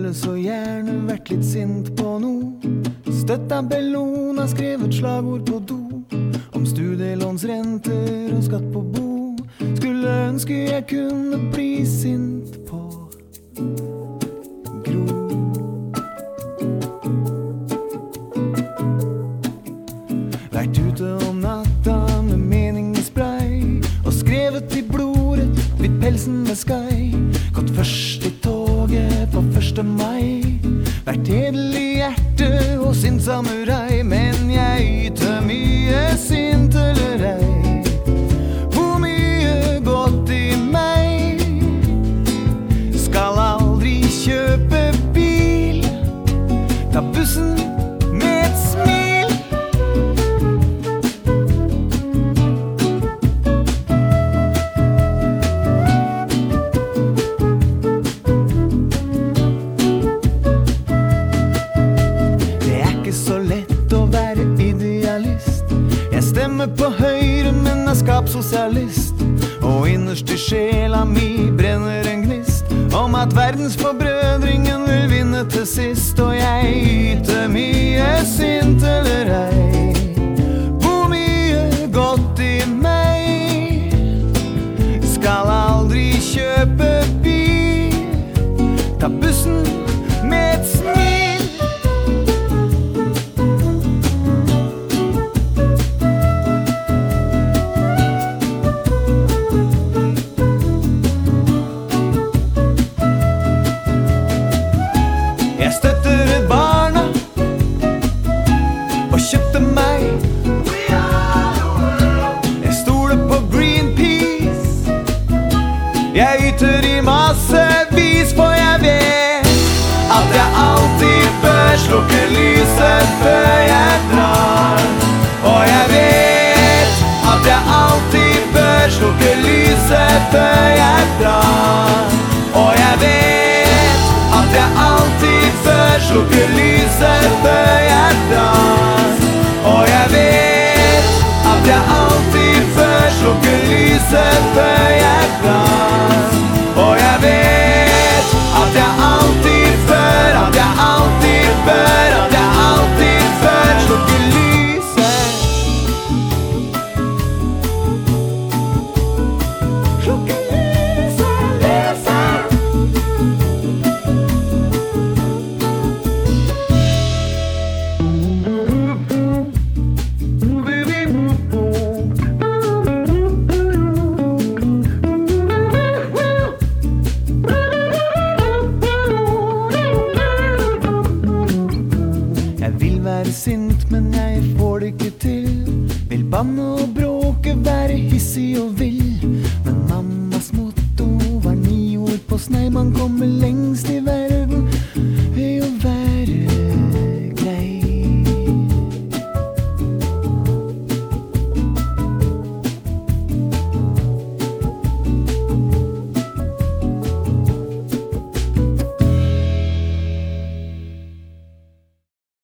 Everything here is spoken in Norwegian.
skulle så gjerne vært litt sint på noe. Støtta Bellona, skrevet slagord på do om studielånsrenter og skatt på bo. Skulle ønske jeg kunne bli sint på Gro. Vært ute om natta med meningsspray og skrevet i blodet, blitt pelsen med sky. Gått først i toget på 1. mai. Vært edel i hjertet og sint samurai. Men jeg yter mye sint eller ei. Hvor mye godt i meg. Skal aldri kjøpe bil. Ta bussen med et smil. Så lett å være idealist. Jeg stemmer på Høyre, men er skapsosialist. Og innerst i sjela mi brenner en gnist om at verdensforbrødringen vil vinne til sist. Og jeg yter mye sint eller ei. Hvor mye godt i meg. Skal aldri kjøpe bil. Ta bussen med et smil. Jeg støtter Redd Barna og kjøpte meg. Jeg stoler på Greenpeace. Jeg yter i massevis, for jeg vet at jeg alltid bør slukke lyset før jeg drar. Og jeg vet at jeg alltid bør slukke lyset før jeg drar. Og jeg vet at jeg alltid bør slukke lyset før jeg drar. Og jeg vet at jeg alltid bør slukke lyset før jeg drar. Og jeg vet at jeg alltid bør, at jeg alltid bør, at jeg alltid bør slukke lyset. Slukke lyset, lyset. Jeg vil være sint, men jeg får det ikke til. Vil banne og bråke, være hissig og vill.